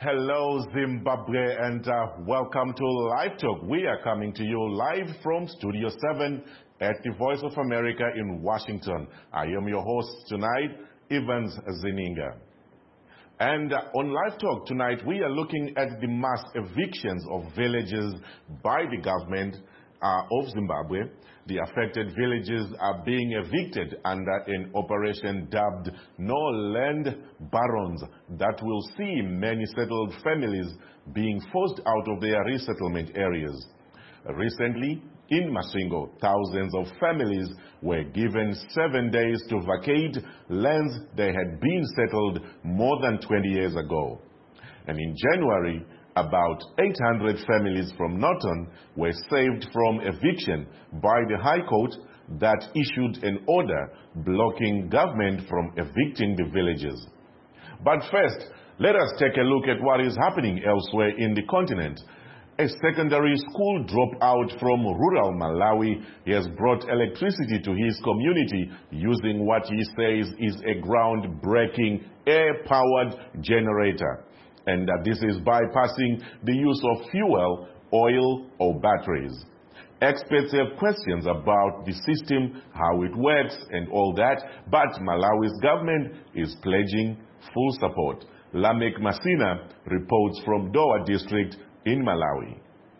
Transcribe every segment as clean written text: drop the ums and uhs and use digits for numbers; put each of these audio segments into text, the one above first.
Hello, Zimbabwe, and welcome to Live Talk. We are coming to you live from Studio 7 at the Voice of America in Washington. I am your host tonight, Evans Zininga. And on Live Talk tonight, we are looking at the mass evictions of villages by the government of Zimbabwe. The affected villages are being evicted under an operation dubbed No Land Barons that will see many settled families being forced out of their resettlement areas. Recently, in Masvingo, thousands of families were given 7 days to vacate lands they had been settled more than 20 years ago. And in January, about 800 families from Norton were saved from eviction by the High Court that issued an order blocking government from evicting the villages. But first, let us take a look at what is happening elsewhere in the continent. A secondary school dropout from rural Malawi has brought electricity to his community using what he says is a groundbreaking air-powered generator. And that this is bypassing the use of fuel, oil, or batteries. Experts have questions about the system, how it works, and all that, but Malawi's government is pledging full support. Lamek Masina reports from Dowa district in Malawi.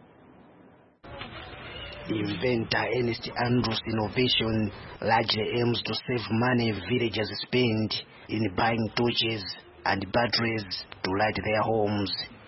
Inventor Ernest Andrews' innovation largely aims to save money villagers spend in buying torches and batteries to light their homes.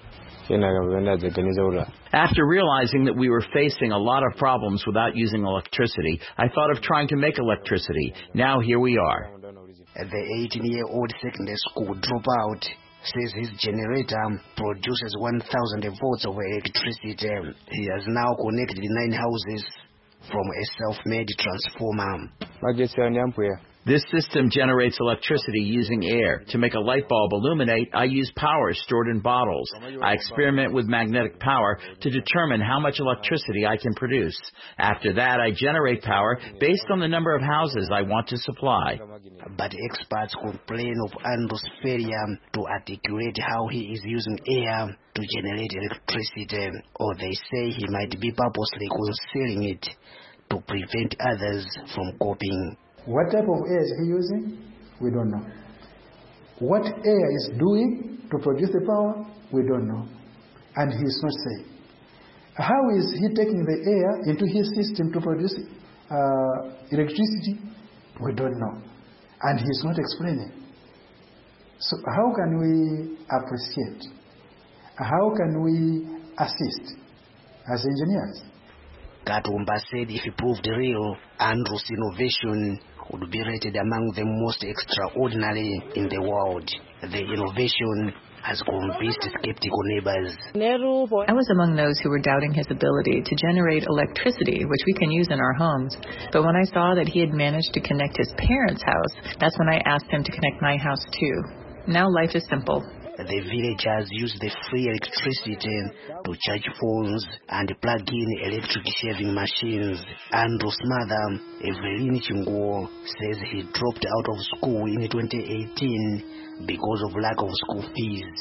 After realizing that we were facing a lot of problems without using electricity, I thought of trying to make electricity. Now here we are. The 18-year-old secondary school dropout says his generator produces 1,000 volts of electricity. He has now connected 9 houses from a self-made transformer. This system generates electricity using air. To make a light bulb illuminate, I use power stored in bottles. I experiment with magnetic power to determine how much electricity I can produce. After that, I generate power based on the number of houses I want to supply. But experts complain of Andrew's failure to articulate how he is using air to generate electricity, or they say he might be purposely concealing it to prevent others from copying. What type of air is he using? We don't know. What air is doing to produce the power? We don't know. And he is not saying. How is he taking the air into his system to produce electricity? We don't know. And he is not explaining. So how can we appreciate? How can we assist as engineers? Katumba said if it proved real, Andrew's innovation would be rated among the most extraordinary in the world. The innovation has convinced skeptical neighbors. I was among those who were doubting his ability to generate electricity, which we can use in our homes. But when I saw that he had managed to connect his parents' house, that's when I asked him to connect my house too. Now life is simple. The villagers use the free electricity to charge phones and plug in electric-shaving machines. Andrew's mother, Evelyn Chinguo, says he dropped out of school in 2018 because of lack of school fees.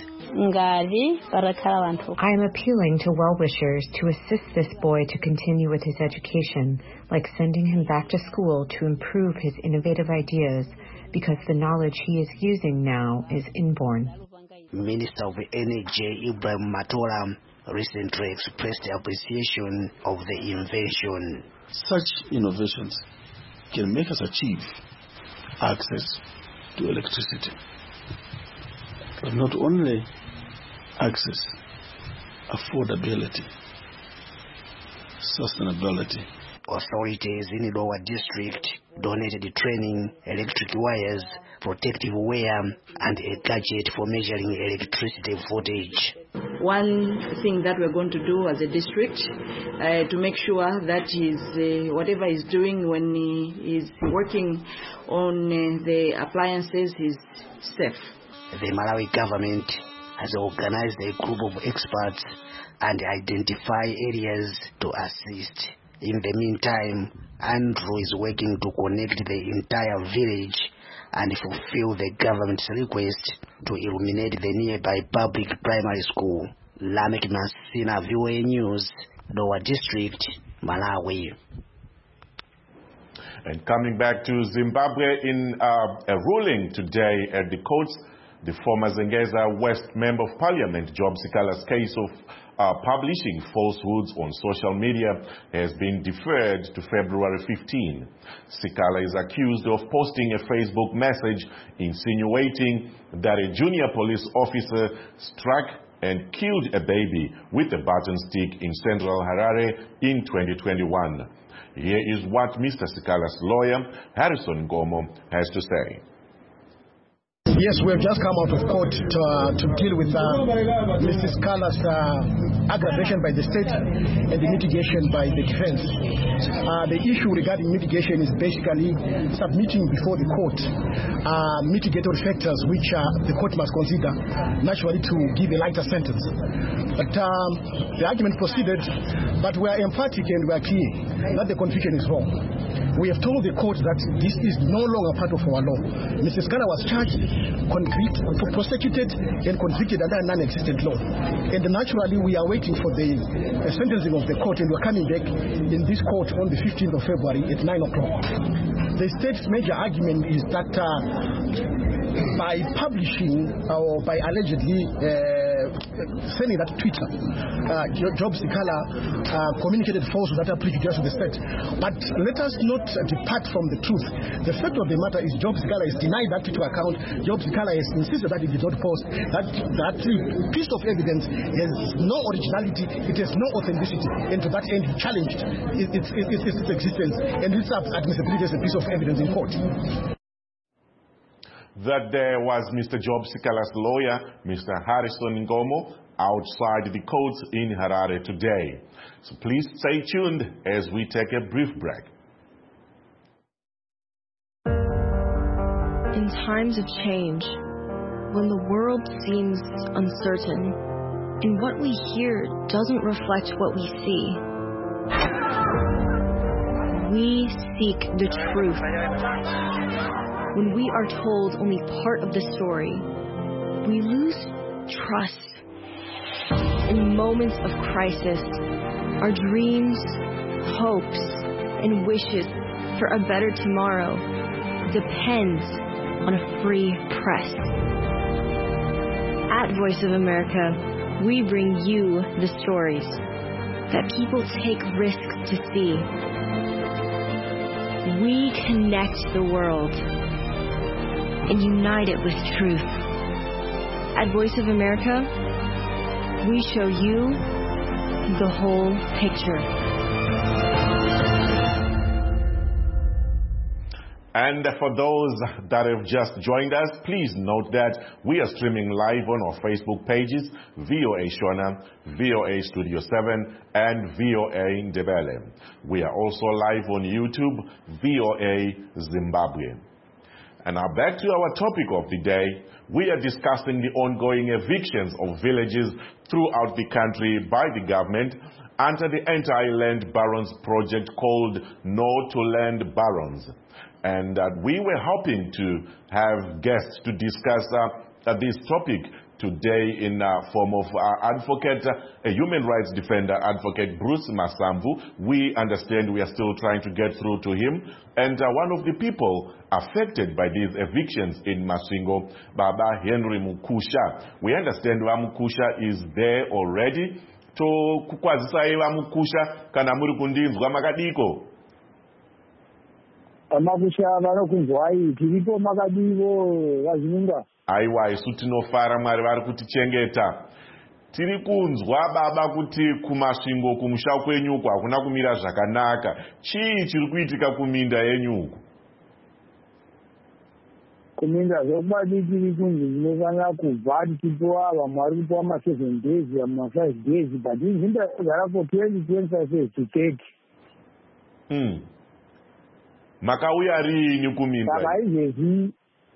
I am appealing to well-wishers to assist this boy to continue with his education, like sending him back to school to improve his innovative ideas, because the knowledge he is using now is inborn. Minister of Energy Ibrahim Matola recently expressed appreciation of the invention. Such innovations can make us achieve access to electricity. But not only access, affordability, sustainability. Authorities in Dowa district donated training, electric wires, protective wear, and a gadget for measuring electricity voltage. One thing that we're going to do as a district to make sure that whatever he's doing when he is working on the appliances is safe. The Malawi government has organized a group of experts and identify areas to assist. In the meantime, Andrew is working to connect the entire village and fulfill the government's request to illuminate the nearby public primary school. Lamek Masina, VOA News, Lower District, Malawi. And coming back to Zimbabwe, in a ruling today at the courts, the former Zengeza West Member of Parliament, Job Sikala's case of publishing falsehoods on social media has been deferred to February 15. Sikala is accused of posting a Facebook message insinuating that a junior police officer struck and killed a baby with a button stick in central Harare in 2021. Here is what Mr. Sikala's lawyer, Harrison Ngomo, has to say. Yes, we have just come out of court to deal with Mr. Sikala's aggravation by the state and the mitigation by the defense. The issue regarding mitigation is basically submitting before the court mitigatory factors which the court must consider naturally to give a lighter sentence. But the argument proceeded, but we are emphatic and we are clear that the conviction is wrong. We have told the court that this is no longer part of our law. Mr. Sikala was charged, prosecuted and convicted under a non-existent law. And naturally we are waiting for the sentencing of the court, and we're coming back in this court on the 15th of February at 9 o'clock. The state's major argument is that by publishing or by allegedly sending that Twitter, Job Sikala communicated falsehoods that are prejudicial to the state. But let us not depart from the truth. The fact of the matter is Job Sikala has denied that Twitter account. Job Sikala has insisted that he did not post. That piece of evidence has no originality, it has no authenticity, and to that end he challenged its existence and its admissibility as a piece of evidence in court. That there was Mr. Job Sikala's lawyer, Mr. Harrison Ngomo, outside the courts in Harare today. So please stay tuned as we take a brief break. In times of change, when the world seems uncertain and what we hear doesn't reflect what we see, we seek the truth. When we are told only part of the story, we lose trust. In moments of crisis, our dreams, hopes, and wishes for a better tomorrow depends on a free press. At Voice of America, we bring you the stories that people take risks to see. We connect the world and unite it with truth. At Voice of America, we show you the whole picture. And for those that have just joined us, please note that we are streaming live on our Facebook pages, VOA Shona, VOA Studio 7, and VOA Ndebele. We are also live on YouTube, VOA Zimbabwe. And now back to our topic of the day. We are discussing the ongoing evictions of villages throughout the country by the government under the Anti-Land Barons project called No to Land Barons. And we were hoping to have guests to discuss this topic today in form of advocate, a human rights defender, advocate Bruce Masambu. We understand we are still trying to get through to him. And one of the people affected by these evictions in Masvingo, Baba Henry Mukusha. We understand Mukusha is there already. To kukwazisai Mukusha kana muri kundinzwa makadiko. Makusha vanokunzwai tiripo makadivo vazvinunga. Aiwa isu tinofara Mwari vari kutichengeta. Tiri kunzwa baba kuti kumasvingo kumusha kwenyuku hakuna kumira zvakanaka. Chii chiri kuitika kuminda yenyuku? Kuminda zvekubadi tiri kunzi zvinofanira kubva tichipiwa vamwe vari kupiwa ma7 days vamwe ma5 days but nzvimbo yakagara for 20-25 years to 30. Makauya rini kuminda? Saka izvezvi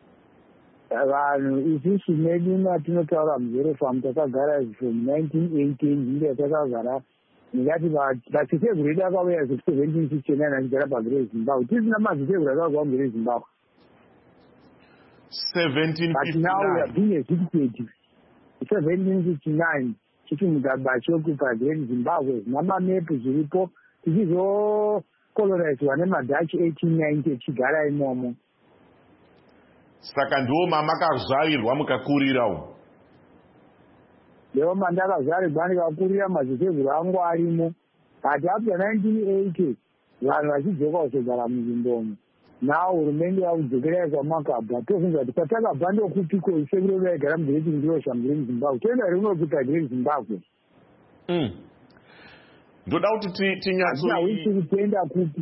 vanhu isusu medu matinotaura muzerofamu takagara from 1918 nzvimbo yatakagara ndingati vachitegur edu akauya 1769 achigara pagere Zimbabwe tisina madzitegur akagwa mugere Zimbabwe. 1759. But now we are being educated. 1759. Chiti mugaba chokupa Great Zimbabwe. Nama mepu zilipo. Tizizo colonize wanema Dutch 1890 chigara imomo. Saka ndiwo mamakazvarirwa mukakurira umo. Leo mandakazvarirwa ndikakurira madziteteguru angu arimo. But after 1980 vanhu vachidzoka kusogara munzvimbomo. Now hurumende yakudzokera kwamakabva tofunga kuti kwatakabva ndokupiko sekuru vaigara muGreat Ndosha muGreat Zimbabwe toenda rinokuta Great Zimbabwe. Ndoda kuti tinyatso kutenda kupi.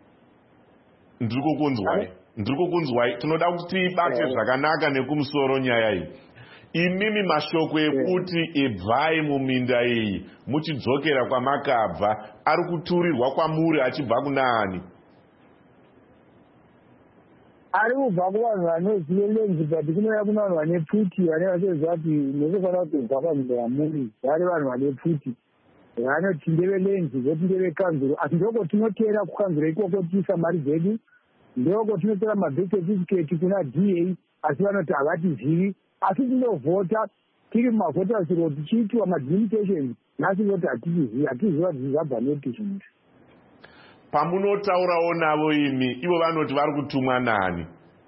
Ndiri kukunzwai tinoda kuti tibate zvakanaka nekumusoro nyaya iyi. Imimi mashoko ekuti ebvai muminda iyi muchidzokera kwamakabva ari kuturirwa kwamuri achibva kunaani? Ari kubva kuvanhu vanozive lenzi but kunouya kuna vanhu vane pfuti vane vachiziva kuti ndinofanira kutobva paminda yamuri vari vanhu vane pfuti vanoti ndevelenzi voti ndevekanzuro asi ndoko tinoteera kukanzuro ikoko tiisa mari dzedu ndoko tinotora mabirth certificate kuna DA asi vanoti havatizivi asi tinovhota tiri mumavhota siro tichiitwa madelimitations nhasi voti hatiziva kuti zvabva nepi zvinhu. Pamunotaurawo navo imi ivo vanoti vari kutumwa nani?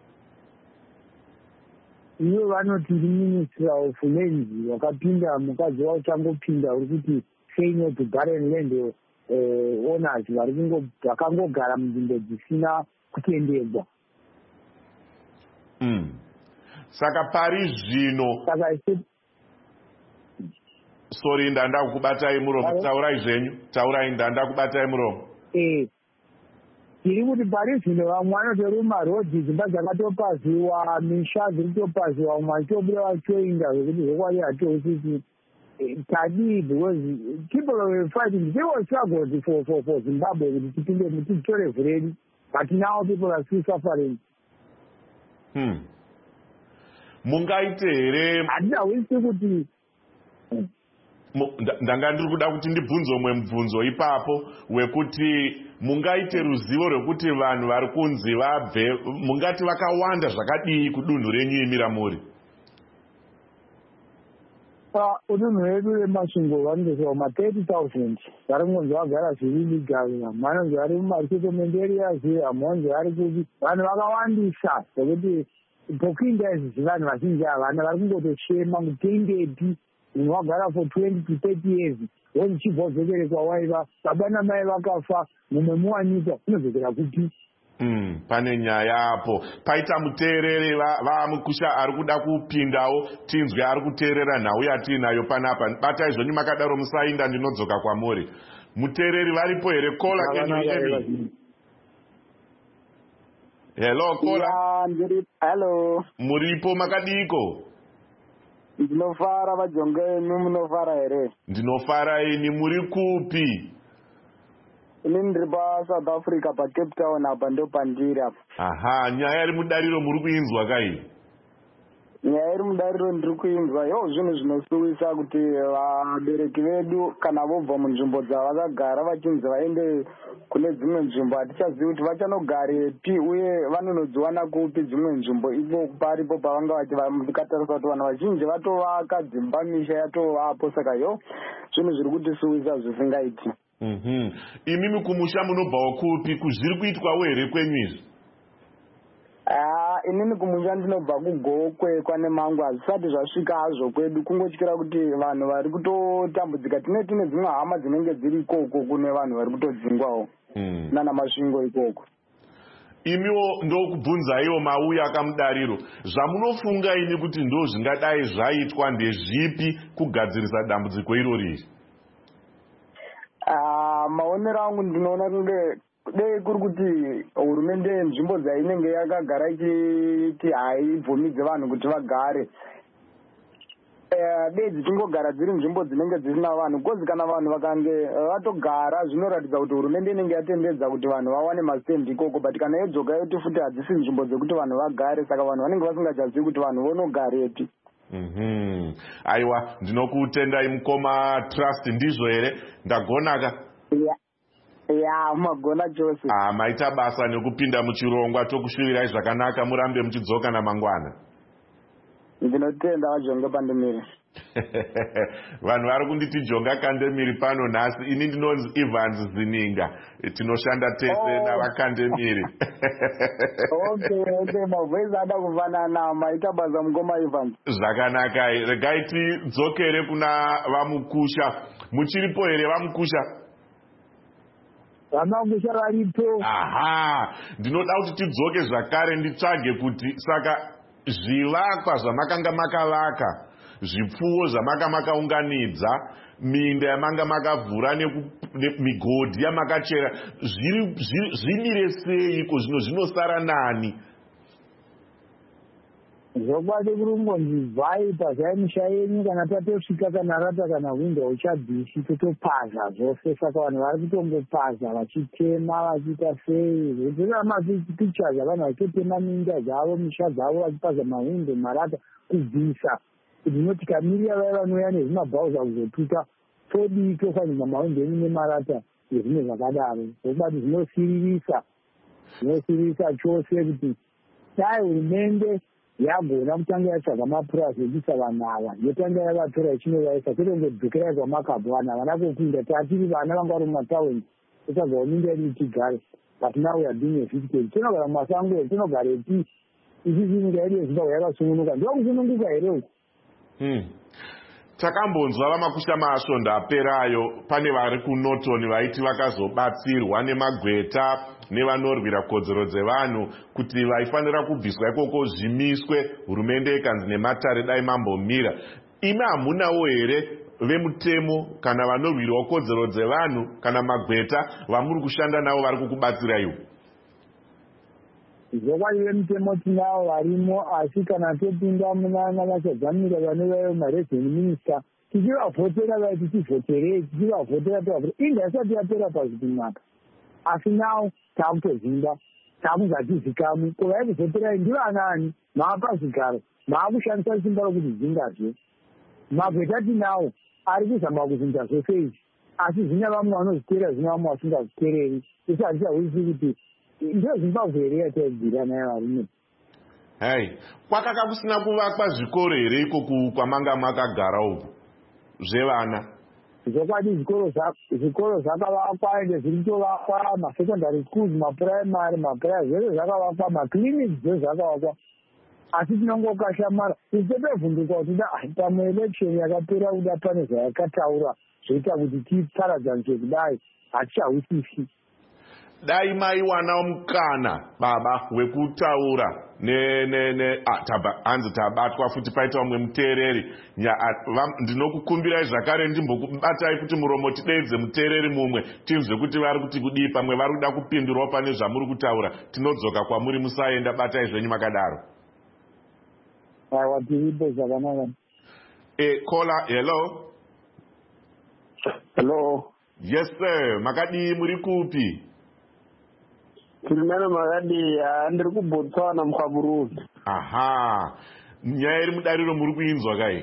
Ivo vanoti Minister of Lands wakapinda mukadzi wauchangopinda uri kuti say no to barren land owners vakangogara munzvimbo dzisina kutendegwa. Saka pari zvino sorry ndanda kukubatai muromo taurai zvenyu taurai ndanda kubatai muromo. Tiri kuti pari zvino vamwe vanotoruma rodhi dzimba dzakatopaziwa misha dziri kutopaziwa umwe achitobuda vachoinda zvekuti zvokwadi hatousisi tadi because people were fighting zero struggles for Zimbabwe kuti tipinde titore vhureni but now people are still suffering. Mungaite here hatidawisi kuti ndanga ndiri kuda kuti ndibvunze umwe mubvunzo ipapo wekuti mungaite ruzivo rwekuti vanhu vari kunzi vabve mungati vakawanda zvakadii kudunhu renyu imi ramuri? Udunhu redu remasvingo vanondosvika kuma 30,000 vari kunzi vagara zviri legal vanonzi vari mumasettlement areas vanonzi vari kupi vanhu vakawandisa zvekuti pokuinda izvi vanhu vazhinji havana vari kungotoshema mutendepi munhu wagara for 20 to 30 years wonzi chibva udzokere kwawaiva baba namai vakafa mumwe muwanikwa unodzokera kupi? Pane nyaya apo paita muteereri vamukusha ari kuda kupindawo tinzwe ari kuteerera nhau yatiinayo panapa batai zvonyu makadaro musainda ndinodzoka kwamuri. Muteereri varipo here? Kola kenyu? Hello Kola. Hello. Muripo makadiko? Ndinofara vajonge imi munofara here? Ndinofara ini muri kupi? Ini ndiri paSouth Africa paCape Town apa ndo pandiri apa. Aha, nyaya iri mudariro muri kuinzwa kai? Nyaya iri mudariro ndiri kuinzwa zvinhu zvinosuwisa kuti vabereki vedu kana vobva munzvimbo dzavakagara vachinzi vaende kune dzimwe nzvimbo hatichazivi kuti vachanogarepi uye vanonodziwana kupi dzimwe nzvimbo ipo paripo pavanga vakatarisa kuti vanhu vazhinji vatovaka dzimba misha yatovapo saka zvinhu zviri kutisuwisa zvisingaiti. Imimi kumusha munobvawo kupi kuzviri kuitwawo here kwenyu izvi? Inini kumusha ndinobva kuGokwe kwane mangu hazvisati zvasvika hazvo kwedu kungotyira kuti vanhu vari kutotambudzika tine dzimwe hama dzinenge dziri ikoko kune vanhu vari kutodzingwawo nana masvingo ikoko. Imiwo ndokubvunzaiwo mauya akamudariro zvamunofunga ini kuti ndo zvingadai zvaitwa ndezvipi kugadzirisa dambudziko irori? Maonero angu ndinoona kunge dei kuri kuti hurumende yenzvimbo dzainenge yakagara ichiti haibvumidze vanhu kuti vagare dei dzichingogara dziri nzvimbo dzinenge dzisina vanhu kozi kana vanhu vakange vatogara zvinoratidza kuti hurumende inenge yatendedza kuti vanhu vawane mastendi ikoko but kana yodzoka yoti futi hadzisi nzvimbo dzekuti vanhu vagare saka vanhu vanenge vasingachazivi kuti vanhu vonogareti. Aiwa ndinokutendai mukoma trust ndizvo here ndagonaka? ya magona chose. Maita basa nekupinda muchirongwa tokushuvirai zvakanaka murambe muchidzoka namangwana. Ndinotenda vajonga Pandemiri. Vanhu vari kunditi Jonga Kandemiri pano nhasi. Ini ndinonzi Evans Zininga. Tinoshanda tese navakandemiri. Okay, mavhezi ada kufanana maita basa mukoma Evans. Zvakanaka. Regai tidzokere kuna vamukusha. Muchiripo here vamukusha? Vamakusha varipo. Aha. Ndinoda kuti tidzoke zvakare nditsvage kuti saka zvivakwa zvamakanga makavaka, zvipfuwo zvamanga makaunganidza, minda yamanga makavhura nemigodhi yamakachera, zvimire seiko zvino zvinosara nani? Zvokwadi kurungonzi bvai pazai musha yenyu kana tatosvika kana rata kana hwindo uchabvisi totopaza zvose. Saka vanhu vari kutongopaza vachitema vachiita sei. Zvotora mapictures avanhu vachitotema minda dzavo misha dzavo vachipaza mahwindo marata kubvisa kuti noti kamirira vaya vanouya nezvimabhauza kuzotuta todii tofanirwa mahwindo enyu nemarata ezvimwe zvakadaro. Zvokwadi zvinosiririsa chose kuti dai hurumende yagona kutanga yatsvaga mapurasi ekuisa vanhu ava yotanga yavatora ichinovaisa kwete kungodzokerai kwamakabwana vana kokunda tatiri vana vanga vari mumataundi totsvagawo minda yedu tigare but now we are doing a victory. Tinogara mumasango here tinogarepi isisi nyika yedu yezimbabwe yakasungunuka ndokusununguka here. Takambonzwa vamakusha maasvondo aperayo pane vari kuNorton vaiti vakazobatsirwa nemagweta nevanorwira kodzero dzevanhu kuti vaifanira kubviswa ikoko zvimiswe, hurumende ikanzi nematare dai mambomira. Imi hamunawo here vemutemo kana vanorwirawo kodzero dzevanhu kana magweta vamuri kushanda navo vari kukubatsira iwo? Zvokwadi vemutemo tinavo varimo, asi kana topinda munana vachadzamira vane marevenue minister tichivavhotera vai tichivhoterei tichivavhotera tovhotera inda isati yapera pazvitimwaka. Asi nawo taakutozimba taakuzatizikamwi ko vaikuvhoterai ndivanani, maapa zvigaro, maakushandisa simba rokuti zingazve. Magweta tinawo ari kuzama kuzinza zvose izvi, asi zvina vamwe vanozviteera zvina vamwe vasingazviteereri. Isi hatichahwisi kuti ndio Zimbabwe here yataibvira nayo varume. Hai, kwakanga kusina kuvakwa zvikoro here iko kwamanga makagara uku zvevana? Zvokwadi zvikoro zvakavakwa ende zviri kutovakwa, masecondary schools, maprimary, maprivate zvese zvakavakwa, maclinics zvese zvakavakwa. Asi tinongokashamara isi totobvunduka kuti pamwe election yakapera kuda pane zvayakataura zvoita kuti tiparadzanise kudai hatichahwisisi. Dai maiwana mukana baba wekutaura hanzi tabatwa futi paita umwe muteereri. Ndinokukumbirai zvakare ndimbokubatai kuti muromo tideedze muteereri mumwe tinzwe kuti vari kuti kudii, pamwe vari kuda kupindurawo pane zvamuri kutaura. Tinodzoka kwamuri, musaenda, batai zvenyu makadaro. Aiwa, tiripo zvakanaka. Caller, hello. Hello. Yes sir, makadii, muri kupi? Tirimene makadi ndiri kuBotswana muKwaBurundi. Aha. Nyaya iri mudariro muri kuinzwa kai?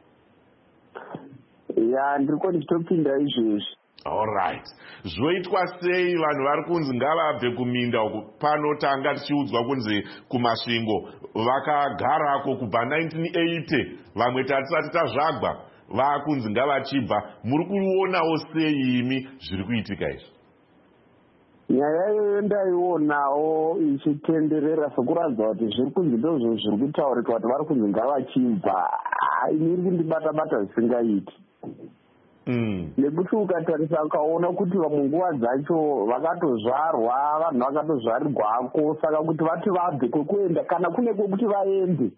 Ya, ndiriko ndichitopinda izvezvi. Alright. Zvoitwa sei vanhu vari kunzi ngavabve kuminda uku? Pano tanga tichiudzwa kunzi kumasvingo vakagarako kubva 1980, vamwe tatisati tazvagwa vakunzi ngavachibva. Muri kuonawo sei imi zviri kuitika izvi? Nyaya iyoyo ndaionawo ichitenderera sekuratidza kuti zviri kunzi ndozvo zviri kutaurika kuti vari kunzi ngavachibva. Ini iri kundibata-bata zvisingaiti. Nekuti ukatarisa ukaona kuti vamwe nguva dzacho vakatozvarwa, vanhu vakatozvarirwako, saka kuti vati vabve kwekuenda kana kune kwekuti vaende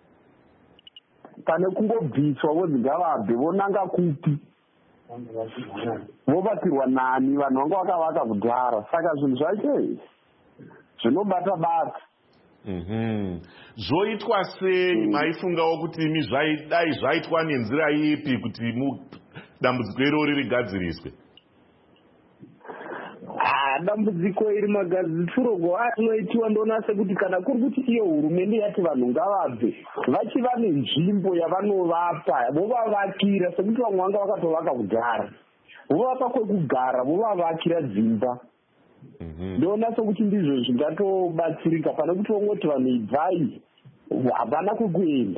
pane kungobviswa vonzi ngavabve vonanga kupi, vobatirwa nani, vanhu vanga vakavaka kudhara. Saka zvinhu zvacho zvinobata-bata. Zvoitwa sei? Maifungawo kuti imi dai zvaitwa nenzira ipi kuti dambudziko irori rigadziriswe? Dambudziko iri magadziriro atinoitiwa ndoona sekuti kana kuri kuti iyo hurumende yati vanhu ngavabve vachiva nenzvimbo yavanovapa vovavakira, sekuti vamwe vanga vakatovaka kudhara. vovapa kwekugara, vovavakira dzimba. Ndoona sokuti ndizvo zvingatobatsirika pane kuti vongoti vanhu ibvai hapana kwekuenda.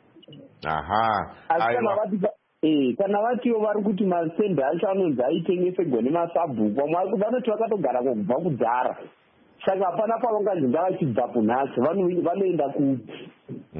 Asi kana vatiwo vari kuti masende acho anonzi aitengeserwa nemasabhuku, vamwe vanoti vakatogara kubva kudzara, saka hapana pavanganzi ngavachibvapo nhasi, vanoenda kupi?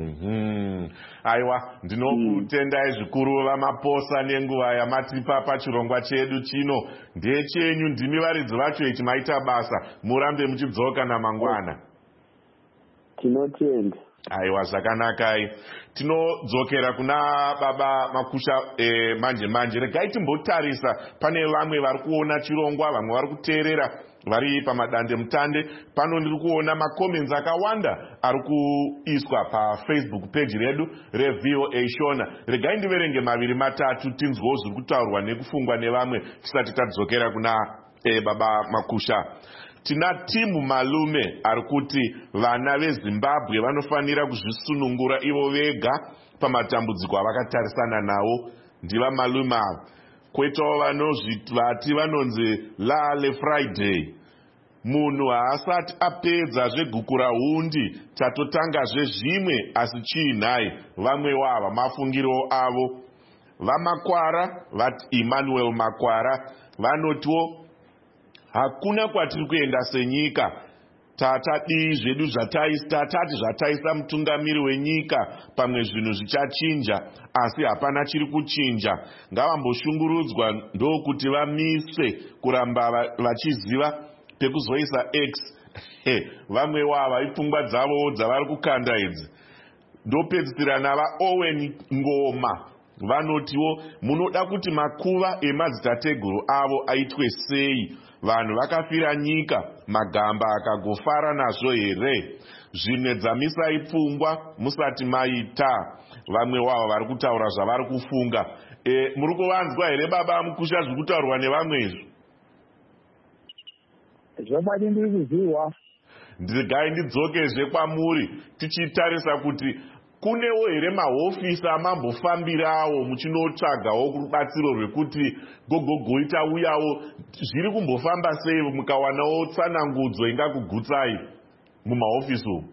Aiwa, ndinokutendai zvikuru vamaposa nenguva yamatipa pachirongwa chedu chino. Ndechenyu, ndimi varidzi vacho ichi, maita basa, murambe muchidzoka namangwana. Tinotenda. Aiwa, zvakanakai. Tinodzokera kuna baba Makusha manje. Regai timbotarisa, pane vamwe vari kuona chirongwa, vamwe vari kuteerera vari pamadande mutande. Pano ndiri kuona makomenzi akawanda ari kuiswa paFacebook page redu reVOA Shona. Regai ndiverenge maviri matatu tinzwewo zviri kutaurwa nekufungwa nevamwe tisati tadzokera kuna baba Makusha. Tina Timu Malume ari kuti vana veZimbabwe vanofanira kuzvisunungura ivo vega pamatambudziko avakatarisana nawo. Ndiva Malume ava. Kwoitawo vati vanonzi Lale Friday. Munhu haasati apedza zvegukura hundi tatotangazve zvimwe asi chiinhai vamwe wava mafungiro avo. Vamakwara vati Emmanuel Makwara vanotiwo hakuna kwatiri kuenda senyika, tatadi zvedu tatati zvataisa mutungamiri wenyika pamwe zvinhu zvichachinja, asi hapana chiri kuchinja. Ngavamboshungurudzwa ndokuti vamiswe kuramba vachiziva pekuzoisa X. Vamwe wava ipfungwa dzavo dzavari kukanda idzi. Ndopedzisira nava Owen Ngoma vanotiwo munoda kuti makuva emadzitateguru avo aitwe sei? Vanhu vakafira nyika, magamba akagofara nazvo here? Zvinedzamisai pfungwa musati maita. Vamwe wavo vari kutaura zvavari kufunga. Muri kuvanzwa here baba Makusha zviri kutaurwa nevamwe izvo? Zvobadi ndiri kuziva. Ndigai ndidzokezve kwamuri tichitarisa kuti kunewo here mahofisi amambofambirawo muchinotsvagawo rubatsiro rwekuti gogogoita uyawo, zviri kumbofamba sei mukawanawo tsanangudzo ingakugutsai mumahofisi umu?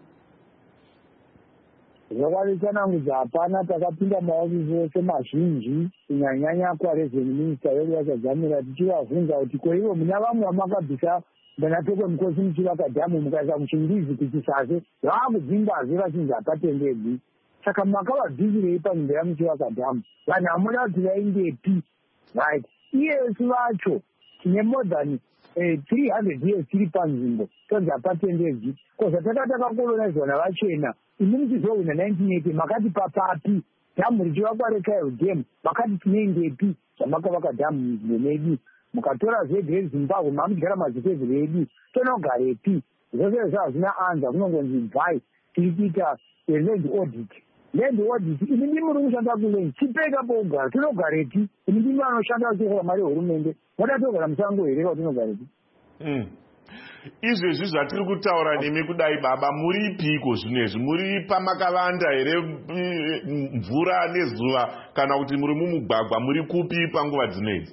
Zvokwadi tsanangudzo hapana. Takapinda mahofisi ose mazhinji, kunyanyanya kwaRevenue Minister vedu vachadzamira tichivabvunza kuti ko ivo muna vamwe vamakabvisa ndanatekwe mukosi muchivaka dhamu mukaisa muchingizi kuchisase vakudzimbazve vachinzi hapatendebwi. Saka makavabvisirei panzvimbo yamuchivaka dhamu? Vanhu hamuda kuti vaendepi? Right. Iyesu vacho tine more than 300 years tiri panzvimbo tonzi hapatendebwi. Koza takakolonizwa navachena. Imi muchizowina 1980 makati papapi? Dhamu richivakwa reKairo Dam makati tineendepi zvamakavaka dhamu munzvimbo medu? Mukatora zveGreat Zimbabwe mamudyara mazitevu redu tonogarepi? Zvose izvo hazvina anza, kunongonzi bvai tiri kuita land audit. Land audit, ini ndimi muri kushanda kuland, chipeka pogara, tonogarepi? Ini ndimi vanoshanda vachiora mari yehurumende, moda togara musango here kwatinogarepi? Izvezvi zvatiri kutaura nemi kudai baba, muripiko zvinezvi? Muri pamakavanda here mvura nezuva, kana kuti muri mumugwagwa? Muri kupi panguva dzinedzi?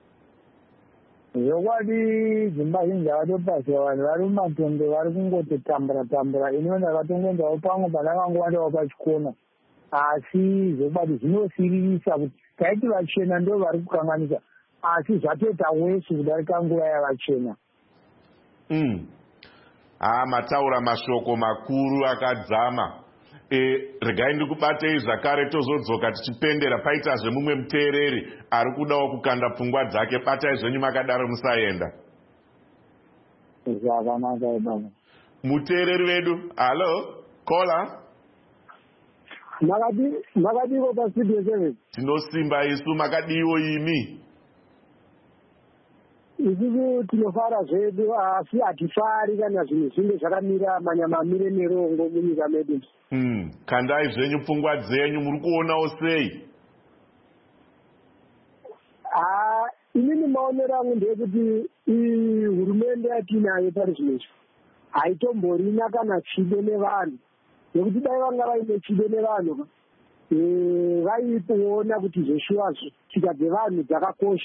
Zvokwadi dzimba zhinji avatopasiwa, vanhu vari mumatombo vari kungototambura ini ndakatongoendawo pamwe pandakangowandawo pachikona, asi zvokwadi zvinosiririsa kuti taiti vachena ndo vari kukanganisa, asi zvatoita wesi kudarika nguva yavachena. Mataura mashoko makuru akadzama. Regai ndikubatei zvakare tozodzoka tichipendera. Paitazve mumwe muteereri ari kudawo kukanda pfungwa dzake. Batai zvenyu makadaro musaenda. Zvakanaka baba. Muteereri wedu, halo, kola. Makadiwo pastudio 7. Tinosimba isu, makadiwo imi. Isusu tinofara zvedu, asi hatifari kana zvinhu zvinge zvakamira manyamamire nerongo munyika medu. Kandai zvenyu pfungwa dzenyu, muri kuonawo sei? Inini maonero angu ndeyekuti hurumende yatinayo pari zvinezvi haitomborina kana chido nevanhu, nekuti dai vanga vaine chido nevanhu vaipoona kuti zveshuwazvo tsika dzevanhu dzakakosha.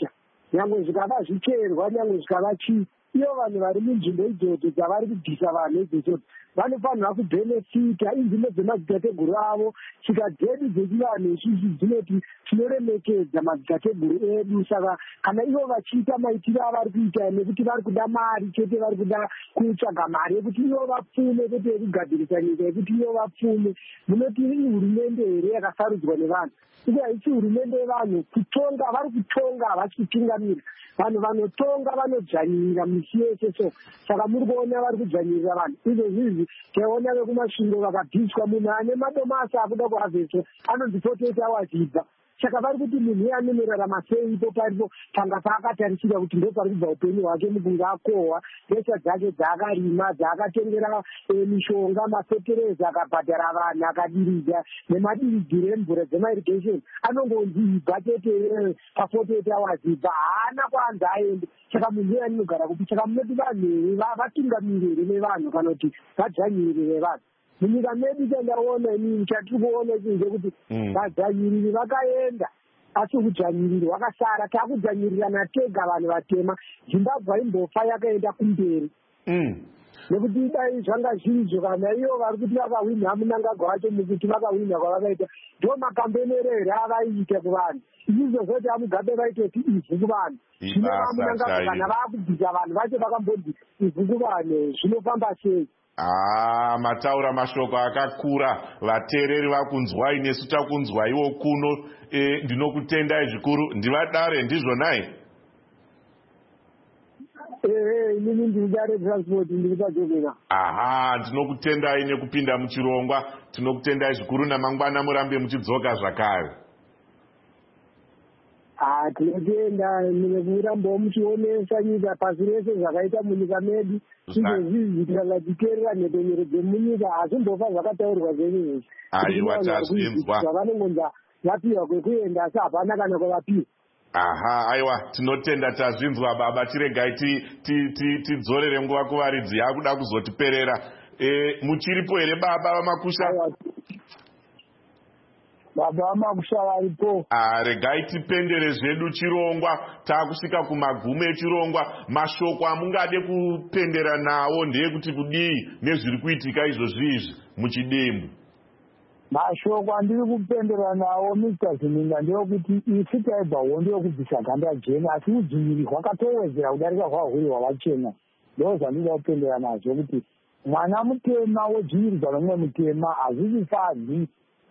nyangwe zvikava zvicherwa nyangwe zvikava chii, iyo vanhu vari munzvimbo idzodzo dzavari kubvisa vanhu idzodzo vanofanira kubhenefita inzvimbo dzemadzitateguru avo. Tsika dzedu dzechivanhu izvizvi dzinoti tinoremekedza madzitateguru edu. Saka kana ivo vachiita maitiro avari kuita nekuti vari kuda mari chete, vari kuda kutsvaga mari yekuti ivo vapfume kwete yekugadzirisa nyika yekuti ivo vapfume, munoti ihurumende here yakasarudzwa nevanhu? Uye haisi hurumende yevanhu. Kutonga vari kutonga, havasi kutungamira. Vanhu vanotonga vanodzvanyirira misi yese. So saka muri kuona vari kudzvanyirira vanhu. Izvozvizvi taiona vekumasvingo vakabviswa. Munhu ane madomasa akuda kuhavheswa anonzi 48 hours ibva. Saka vari kuti munhu uye anomurarama seipo paripo panga paakatarisira kuti ndo pari kubva upenyu hwake mukunge akohwa mhesa dzake dzaakarima, dzaakatengera mishonga, mafetereza, akabhadhara vanhu, akadiridza nemadiridhiro emvura dzemairrigation, anongonzi ibva chete pa48 hours ibva, haana kwanza aende. Saka munhu uye anogara kupi? Saka munoti vanhu vatungamiriri nevanhu kana kuti vadzvanyirire vanhu. Munyika medu chandaona inini chatiri kuona chinze kuti vadzvanyiriri vakaenda asi kudzvanyiriri vakasara. Takudzvanyirirana tega vanhu vatema. Zimbabwe imbofa yakaenda kumberi nekuti dai zvanga zvirizvo kana ivo vari kuti vakahwina hamunangagwa wacho mukuti vakahwina kwavakaita ndo makambenerere avaita kuvanhu. Izvizvo zvoti hamugabe vaitoti ivhu kuvanhu. Zvino vamunangagwa kana vaakubvisa vanhu vacho vakambonzi ivhu kuvanhu, zvinofamba sei? Mataura mashoko akakura. Vateereri vakunzwai nesu takunzwaiwo kuno. Ndinokutendai zvikuru. Ndivadare ndizvonai? Inini ndidare transport ndiri pajobera. Ndinokutendai nekupinda muchirongwa. Tinokutendai zvikuru. Namangwana murambe muchidzoka zvakare. Tinotenda nekurambawo muchionesa nyika pasi rese zvakaita munyika medu. Izvozvizvi tikangadziteerera nheponyero dzemunyika hazvimbofa zvakataurwa zvenyu. Aiwa, tazvinzwa. Vanongonza vapiwa kwekuenda asi hapana kana kwavapiwa. Aiwa, tinotenda, tazvinzwa baba. Tiregai tidzorere nguva kuvaridzi yakuda kuzotiperera. Muchiripo here baba vamakusha? Baba vamakusha varipo. Regai tipendere zvedu chirongwa. Takusvika kumagumo echirongwa. Mashoko amungade kupendera nawo ndeyekuti kudii nezviri kuitika izvozvizvi muchidembu? Mashoko andiri kupendera nawo Mr. Ziminga ndeyekuti isu taibva hondo yokubvisa ganda jena asi udzvinyiri hwakatowedzera kudarika hwahuri hwavachena. Ndo zvandinoda kupendera nazvo kuti mwana mutema wodzvinyirirwa nomumwe mutema hazvizifadzi.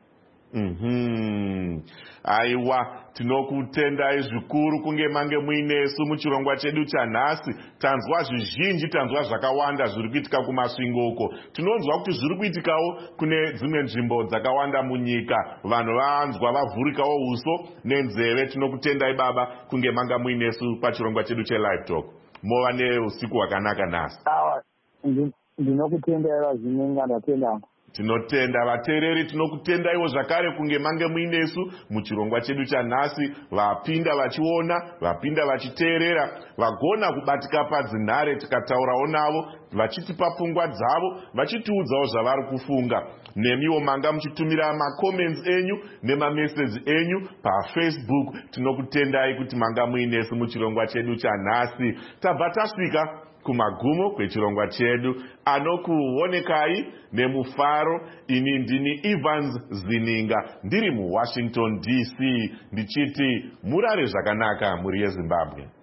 Aiwa, tinokutendai zvikuru kunge mange muinesu muchirongwa chedu chanhasi. Tanzwa zvizhinji, tanzwa zvakawanda zviri kuitika kumasvingoko. Tinonzwa kuti zviri kuitikawo kune dzimwe nzvimbo dzakawanda munyika. Vanhu vanzwa vavhurikawo uso nenzeve. Tinokutendai baba kunge manga muinesu pachirongwa chedu cheLive Talk. Mova neusiku hwakanaka nhasi. Ndinokutendai vazimenga, ndatenda. Tinotenda vateereri, tinokutendaiwo zvakare kunge mange muinesu muchirongwa chedu chanhasi. Vapinda vachiona, vapinda vachiteerera, vagona kubatika padzinhare tikataurawo navo, vachitipa pfungwa dzavo, vachitiudzawo zvavari kufunga. Nemiwo manga muchitumira macomments enyu nemameseji enyu paFacebook. Tinokutendai kuti manga muinesu muchirongwa chedu chanhasi. Tabva tasvika kumagumo kwechirongwa chedu. Anokuonekai nemufaro. Ini ndini Evans Zininga ndiri muWashington DC ndichiti murare zvakanaka muri yeZimbabwe.